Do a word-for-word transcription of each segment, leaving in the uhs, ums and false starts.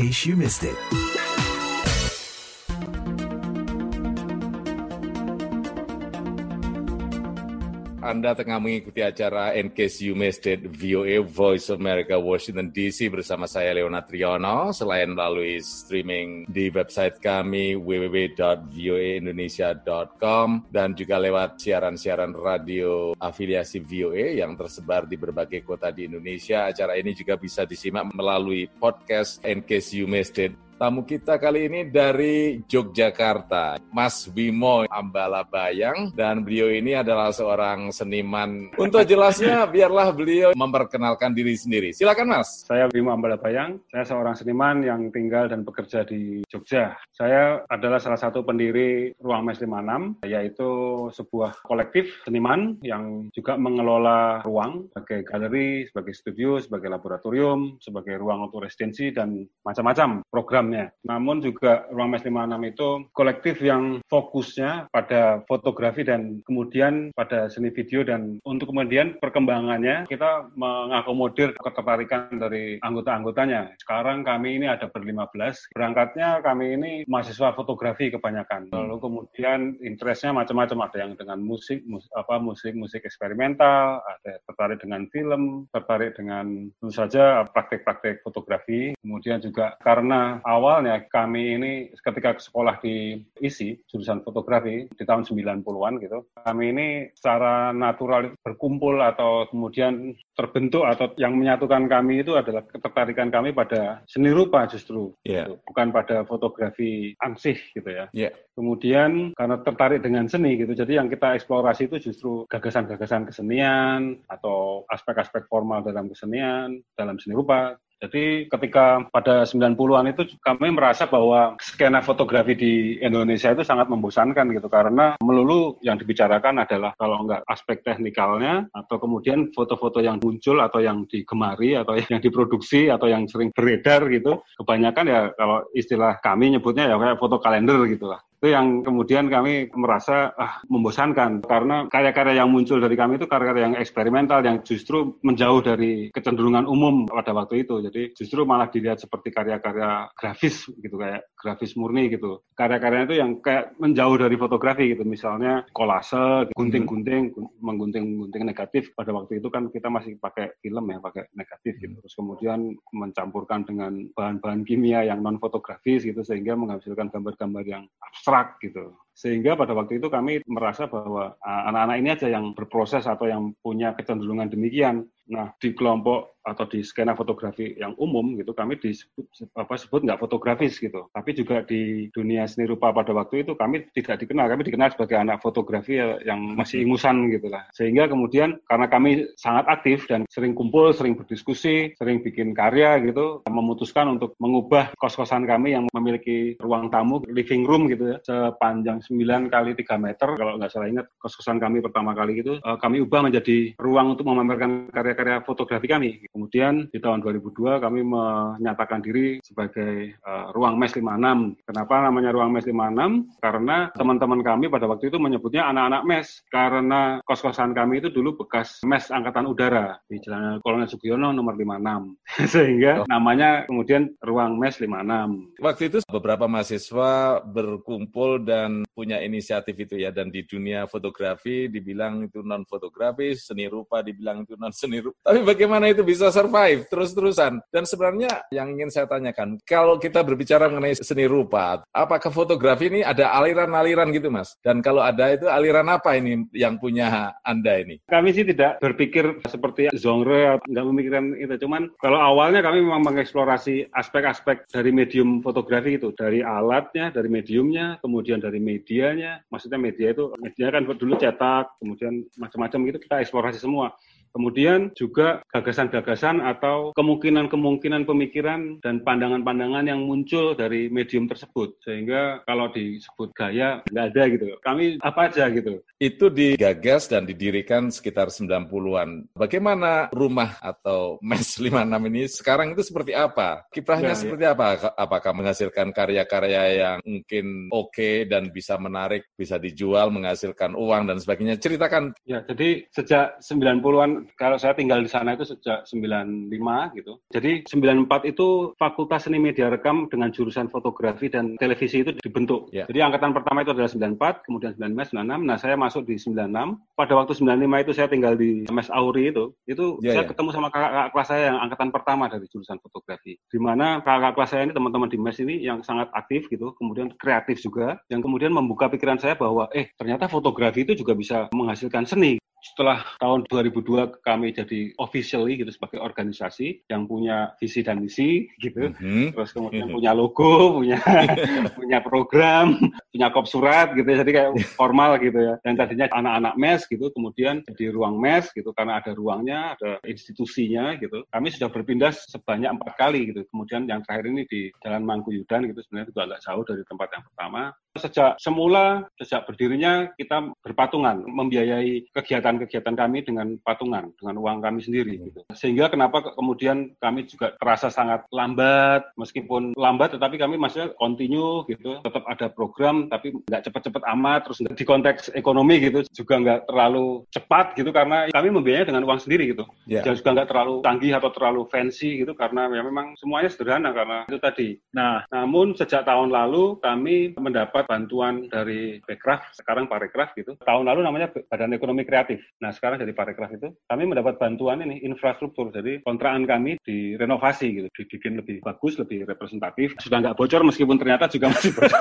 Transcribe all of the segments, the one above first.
case you missed it. Anda tengah mengikuti acara In Case You Missed It, V O A Voice of America, Washington D C bersama saya Leonard Triono, selain melalui streaming di website kami w w w dot v o a indonesia dot com dan juga lewat siaran-siaran radio afiliasi V O A yang tersebar di berbagai kota di Indonesia. Acara ini juga bisa disimak melalui podcast In Case You Missed It. Tamu kita kali ini dari Yogyakarta, Mas Wimo Ambalabayang, dan beliau ini adalah seorang seniman. Untuk jelasnya, biarlah beliau memperkenalkan diri sendiri. Silakan, Mas. Saya Wimo Ambalabayang, saya seorang seniman yang tinggal dan bekerja di Jogja. Saya adalah salah satu pendiri Ruang Mes lima puluh enam, yaitu sebuah kolektif seniman yang juga mengelola ruang sebagai galeri, sebagai studio, sebagai laboratorium, sebagai ruang untuk residensi, dan macam-macam program. Namun juga Ruang Mes lima puluh enam itu kolektif yang fokusnya pada fotografi dan kemudian pada seni video, dan untuk kemudian perkembangannya kita mengakomodir ketertarikan dari anggota-anggotanya. Sekarang kami ini ada berlima belas. Berangkatnya kami ini mahasiswa fotografi kebanyakan. Lalu kemudian interestnya macam-macam, ada yang dengan musik, mus, apa musik musik eksperimental, ada tertarik dengan film, tertarik dengan tentu saja praktek-praktek fotografi. Kemudian juga karena awalnya kami ini ketika sekolah di I S I, jurusan fotografi, di tahun sembilan puluhan gitu, kami ini secara natural berkumpul atau kemudian terbentuk atau yang menyatukan kami itu adalah ketertarikan kami pada seni rupa justru, yeah. gitu. Bukan pada fotografi ansih gitu ya. Yeah. Kemudian karena tertarik dengan seni gitu, jadi yang kita eksplorasi itu justru gagasan-gagasan kesenian atau aspek-aspek formal dalam kesenian, dalam seni rupa. Jadi ketika pada sembilan puluhan itu kami merasa bahwa skena fotografi di Indonesia itu sangat membosankan gitu, karena melulu yang dibicarakan adalah kalau enggak aspek teknikalnya atau kemudian foto-foto yang muncul atau yang digemari atau yang diproduksi atau yang sering beredar gitu. Kebanyakan ya kalau istilah kami nyebutnya ya kayak foto kalender gitu lah. Itu yang kemudian kami merasa ah, membosankan, karena karya-karya yang muncul dari kami itu karya-karya yang eksperimental yang justru menjauh dari kecenderungan umum pada waktu itu. Jadi justru malah dilihat seperti karya-karya grafis gitu, kayak grafis murni gitu. Karya-karyanya itu yang kayak menjauh dari fotografi gitu. Misalnya kolase, gunting-gunting, menggunting-gunting negatif. Pada waktu itu kan kita masih pakai film ya, pakai negatif gitu. Terus kemudian mencampurkan dengan bahan-bahan kimia yang non-fotografis gitu, sehingga menghasilkan gambar-gambar yang abstrak gitu. Sehingga pada waktu itu kami merasa bahwa uh, anak-anak ini aja yang berproses atau yang punya kecenderungan demikian. Nah, di kelompok atau di skena fotografi yang umum gitu, kami disebut apa sebut nggak fotografis gitu. Tapi juga di dunia seni rupa pada waktu itu kami tidak dikenal. Kami dikenal sebagai anak fotografi yang masih ingusan gitu lah. Sehingga kemudian karena kami sangat aktif dan sering kumpul, sering berdiskusi, sering bikin karya gitu, memutuskan untuk mengubah kos-kosan kami yang memiliki ruang tamu, living room gitu ya, sepanjang sembilan kali tiga meter, kalau nggak salah ingat kos-kosan kami pertama kali itu, kami ubah menjadi ruang untuk memamerkan karya-karya fotografi kami. Kemudian di tahun dua ribu dua kami menyatakan diri sebagai uh, Ruang Mes lima puluh enam. Kenapa namanya Ruang Mes lima puluh enam? Karena teman-teman kami pada waktu itu menyebutnya anak-anak mes, karena kos-kosan kami itu dulu bekas mes Angkatan Udara di Jalan Kolonel Sugiono nomor lima puluh enam. Sehingga namanya kemudian Ruang Mes lima puluh enam. Waktu itu beberapa mahasiswa berkumpul dan punya inisiatif itu ya, dan di dunia fotografi dibilang itu non-fotografi, seni rupa dibilang itu non-seni rupa. Tapi bagaimana itu bisa survive terus-terusan? Dan sebenarnya yang ingin saya tanyakan, kalau kita berbicara mengenai seni rupa, apakah fotografi ini ada aliran-aliran gitu, Mas? Dan kalau ada itu aliran apa ini yang punya Anda ini? Kami sih tidak berpikir seperti genre, nggak memikirkan itu. Cuman kalau awalnya kami memang mengeksplorasi aspek-aspek dari medium fotografi itu, dari alatnya, dari mediumnya, kemudian dari medianya. Maksudnya media itu, media kan dulu cetak, kemudian macam-macam gitu kita eksplorasi semua. Kemudian juga gagasan-gagasan atau kemungkinan-kemungkinan pemikiran dan pandangan-pandangan yang muncul dari medium tersebut. Sehingga kalau disebut gaya, nggak ada gitu. Kami apa aja gitu. Itu digagas dan didirikan sekitar sembilan puluhan. Bagaimana rumah atau Mes lima puluh enam ini sekarang itu seperti apa? Kiprahnya ya, seperti ya. apa? Apakah menghasilkan karya-karya yang mungkin oke okay dan bisa menarik, bisa dijual, menghasilkan uang dan sebagainya? Ceritakan. Ya, jadi sejak sembilan puluhan delapan. Kalau saya tinggal di sana itu sejak sembilan lima gitu. Jadi sembilan empat itu Fakultas Seni Media Rekam dengan jurusan fotografi dan televisi itu dibentuk. Yeah. Jadi angkatan pertama itu adalah sembilan empat, kemudian sembilan lima, sembilan enam. Nah, saya masuk di sembilan enam. Pada waktu sembilan lima itu saya tinggal di M S Auri itu. Itu yeah, saya yeah. ketemu sama kakak-kakak kelas saya yang angkatan pertama dari jurusan fotografi. Di mana kakak-kakak kelas saya ini, teman-teman di M E S ini yang sangat aktif gitu, kemudian kreatif juga, yang kemudian membuka pikiran saya bahwa eh ternyata fotografi itu juga bisa menghasilkan seni. Setelah tahun dua ribu dua kami jadi officially gitu sebagai organisasi yang punya visi dan misi gitu, mm-hmm. terus kemudian mm-hmm. punya logo, punya punya program, punya kop surat gitu, jadi kayak formal gitu ya. Yang tadinya anak-anak M E S gitu, kemudian di ruang M E S gitu karena ada ruangnya, ada institusinya gitu. Kami sudah berpindah sebanyak empat kali gitu. Kemudian yang terakhir ini di Jalan Mangkuyudan gitu, sebenarnya itu agak jauh dari tempat yang pertama. Sejak semula, sejak berdirinya kita berpatungan membiayai kegiatan-kegiatan kami dengan patungan, dengan uang kami sendiri gitu. Sehingga kenapa kemudian kami juga terasa sangat lambat, meskipun lambat tetapi kami masih continue gitu, tetap ada program tapi nggak cepat-cepat amat, terus di konteks ekonomi gitu juga nggak terlalu cepat gitu karena kami membiayai dengan uang sendiri gitu. Yeah. Dan juga nggak terlalu canggih atau terlalu fancy gitu karena ya memang semuanya sederhana karena itu tadi. Nah, namun sejak tahun lalu kami mendapat bantuan dari Bekraf, sekarang Parekraf gitu. Tahun lalu namanya Badan Ekonomi Kreatif. Nah, sekarang dari Parekraf itu kami mendapat bantuan ini infrastruktur. Jadi kontrakan kami direnovasi gitu, dibikin lebih bagus, lebih representatif. Sudah nggak bocor meskipun ternyata juga masih bocor.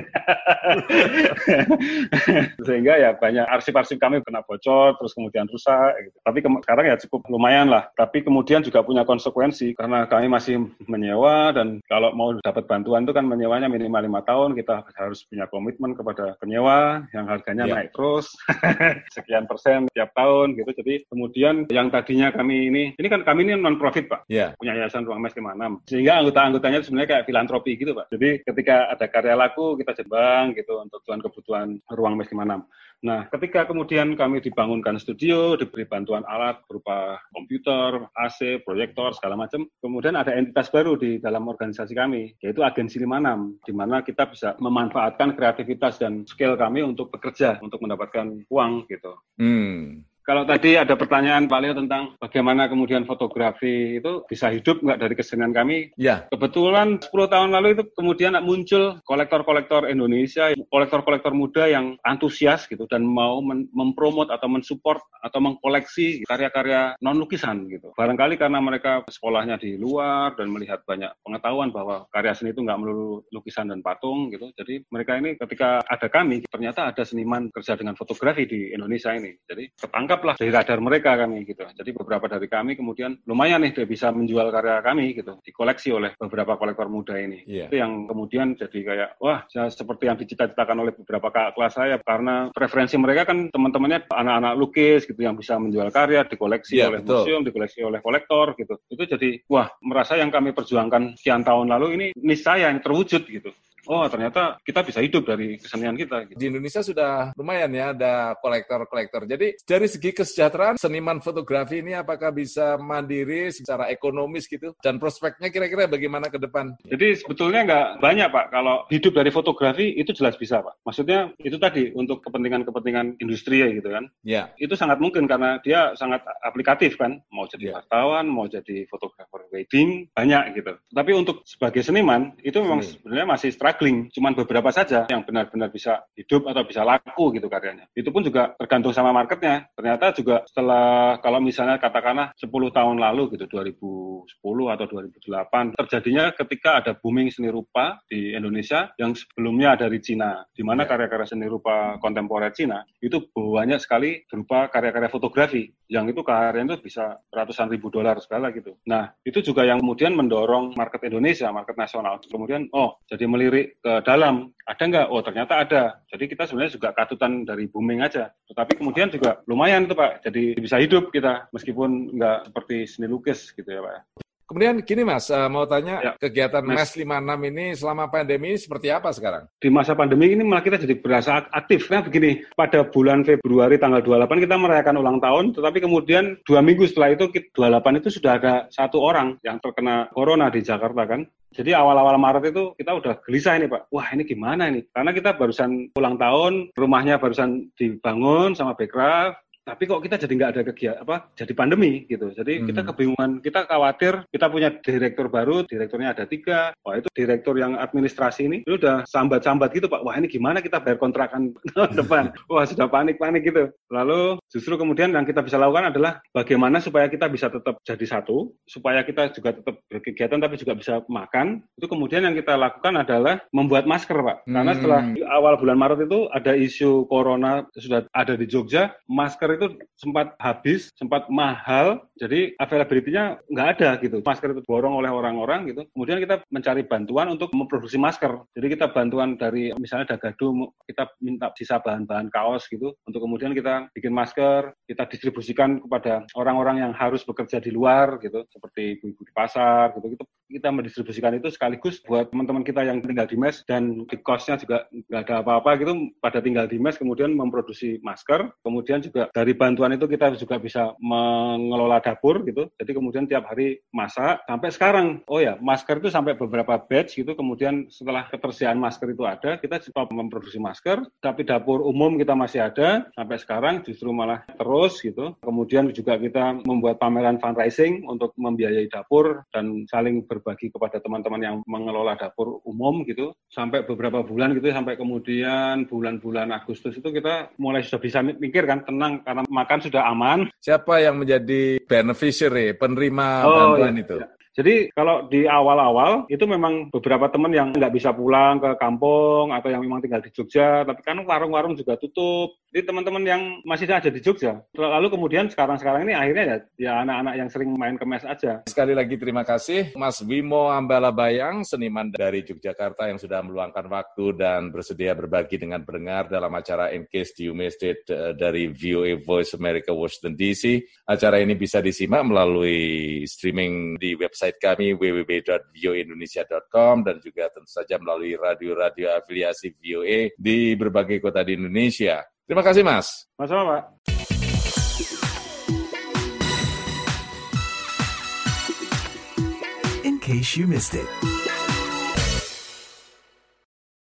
Sehingga ya banyak arsip-arsip kami kena bocor, terus kemudian rusak gitu. Tapi ke- sekarang ya cukup lumayan lah. Tapi kemudian juga punya konsekuensi karena kami masih menyewa dan kalau mau dapat bantuan itu kan menyewanya minimal lima tahun, kita harus punya komitmen kepada penyewa yang harganya yeah. naik terus sekian persen tiap tahun gitu. Jadi kemudian yang tadinya kami ini ini kan kami ini non profit Pak, yeah. punya yayasan Ruang M E S lima enam, sehingga anggota-anggotanya sebenarnya kayak filantropi gitu Pak. Jadi ketika ada karya laku kita jebang gitu untuk kebutuhan Ruang M E S lima enam. Nah, ketika kemudian kami dibangunkan studio, diberi bantuan alat berupa komputer, A C, proyektor, segala macam, kemudian ada entitas baru di dalam organisasi kami, yaitu Agensi lima enam, di mana kita bisa memanfaatkan kreativitas dan skill kami untuk bekerja, untuk mendapatkan uang gitu. Hmm. Kalau tadi ada pertanyaan Pak Leo tentang bagaimana kemudian fotografi itu bisa hidup nggak dari kesenian kami. Ya. Kebetulan sepuluh tahun lalu itu kemudian muncul kolektor-kolektor Indonesia, kolektor-kolektor muda yang antusias gitu dan mau mem- mempromot atau mensupport atau mengkoleksi karya-karya non-lukisan gitu. Barangkali karena mereka sekolahnya di luar dan melihat banyak pengetahuan bahwa karya seni itu nggak melulu lukisan dan patung gitu. Jadi mereka ini ketika ada kami, ternyata ada seniman kerja dengan fotografi di Indonesia ini. Jadi ketangkap lah dari radar mereka kami gitu. Jadi beberapa dari kami kemudian lumayan nih dia bisa menjual karya kami gitu, dikoleksi oleh beberapa kolektor muda ini. Yeah. Itu yang kemudian jadi kayak wah seperti yang dicita-citakan oleh beberapa kakak kelas saya karena preferensi mereka kan teman-temannya anak-anak lukis gitu yang bisa menjual karya, dikoleksi yeah, oleh betul. Museum, dikoleksi oleh kolektor gitu. Itu jadi wah merasa yang kami perjuangkan sekian tahun lalu ini niscaya yang terwujud gitu. Oh, ternyata kita bisa hidup dari kesenian kita. Gitu. Di Indonesia sudah lumayan ya ada kolektor-kolektor. Jadi dari segi kesejahteraan seniman fotografi ini apakah bisa mandiri secara ekonomis gitu? Dan prospeknya kira-kira bagaimana ke depan? Jadi sebetulnya nggak banyak Pak. Kalau hidup dari fotografi itu jelas bisa Pak. Maksudnya itu tadi untuk kepentingan-kepentingan industri ya gitu kan. Ya. Itu sangat mungkin karena dia sangat aplikatif kan. Mau jadi ya. wartawan, mau jadi fotografer wedding, banyak gitu. Tapi untuk sebagai seniman itu memang hmm. sebenarnya masih struggle. Cuman beberapa saja yang benar-benar bisa hidup atau bisa laku gitu karyanya. Itu pun juga tergantung sama marketnya. Ternyata juga setelah kalau misalnya katakanlah sepuluh tahun lalu gitu dua ribu sepuluh atau dua ribu delapan terjadinya ketika ada booming seni rupa di Indonesia yang sebelumnya dari Cina, di mana ya. karya-karya seni rupa kontemporer Cina itu banyak sekali berupa karya-karya fotografi yang itu karyanya itu bisa ratusan ribu dolar segala gitu. Nah, itu juga yang kemudian mendorong market Indonesia, market nasional. Kemudian oh, jadi melirik ke dalam, ada nggak? Oh ternyata ada. Jadi kita sebenarnya juga katutan dari booming aja. Tetapi kemudian juga lumayan itu Pak. Jadi bisa hidup kita meskipun nggak seperti seni lukis gitu ya Pak. Kemudian gini Mas, uh, mau tanya ya, kegiatan M E S lima enam ini selama pandemi seperti apa sekarang? Di masa pandemi ini malah kita jadi berasa aktif. Nah begini, pada bulan Februari tanggal dua puluh delapan kita merayakan ulang tahun, tetapi kemudian dua minggu setelah itu, dua puluh delapan itu sudah ada satu orang yang terkena corona di Jakarta kan. Jadi awal-awal Maret itu kita udah gelisah ini Pak. Wah ini gimana ini? Karena kita barusan ulang tahun, rumahnya barusan dibangun sama Bekraf. tapi kok kita jadi nggak ada kegiatan apa jadi pandemi gitu. Jadi hmm. kita kebingungan, kita khawatir kita punya direktur baru, direkturnya ada tiga, wah itu direktur yang administrasi ini itu udah sambat-sambat gitu Pak, wah ini gimana kita bayar kontrakan depan, wah sudah panik-panik gitu. Lalu justru kemudian yang kita bisa lakukan adalah bagaimana supaya kita bisa tetap jadi satu, supaya kita juga tetap berkegiatan tapi juga bisa makan. Itu kemudian yang kita lakukan adalah membuat masker Pak, karena hmm. setelah awal bulan Maret itu ada isu corona sudah ada di Jogja, masker itu sempat habis, sempat mahal, jadi availability-nya nggak ada gitu. Masker itu borong oleh orang-orang gitu. Kemudian kita mencari bantuan untuk memproduksi masker. Jadi kita bantuan dari misalnya Dagadu, kita minta sisa bahan-bahan kaos gitu, untuk kemudian kita bikin masker, kita distribusikan kepada orang-orang yang harus bekerja di luar gitu, seperti ibu-ibu di pasar gitu. Kita mendistribusikan itu sekaligus buat teman-teman kita yang tinggal di mes dan di kosnya juga nggak ada apa-apa gitu, pada tinggal di mes kemudian memproduksi masker. Kemudian juga dari bantuan itu kita juga bisa mengelola dapur gitu. Jadi kemudian tiap hari masak sampai sekarang. Oh ya, masker itu sampai beberapa batch gitu. Kemudian setelah ketersediaan masker itu ada, kita stop memproduksi masker. Tapi dapur umum kita masih ada sampai sekarang, justru malah terus gitu. Kemudian juga kita membuat pameran fundraising untuk membiayai dapur dan saling berbagi kepada teman-teman yang mengelola dapur umum gitu. Sampai beberapa bulan gitu, sampai kemudian bulan-bulan Agustus itu kita mulai sudah bisa mikir kan, tenang karena makan sudah aman. Siapa yang menjadi beneficiary, penerima oh, bantuan iya. itu? Jadi kalau di awal-awal itu memang beberapa teman yang nggak bisa pulang ke kampung atau yang memang tinggal di Jogja, tapi kan warung-warung juga tutup. Jadi teman-teman yang masih ada di Jogja. Lalu kemudian sekarang-sekarang ini akhirnya ya, ya anak-anak yang sering main ke mes aja. Sekali lagi terima kasih Mas Wimo Ambalabayang, seniman dari Yogyakarta yang sudah meluangkan waktu dan bersedia berbagi dengan pendengar dalam acara In Case You Missed It dari V O A Voice America Washington D C. Acara ini bisa disimak melalui streaming di website kami w w w dot v o indonesia dot com dan juga tentu saja melalui radio-radio afiliasi V O A di berbagai kota di Indonesia. Terima kasih Mas. Sama-sama Pak. In case you missed it.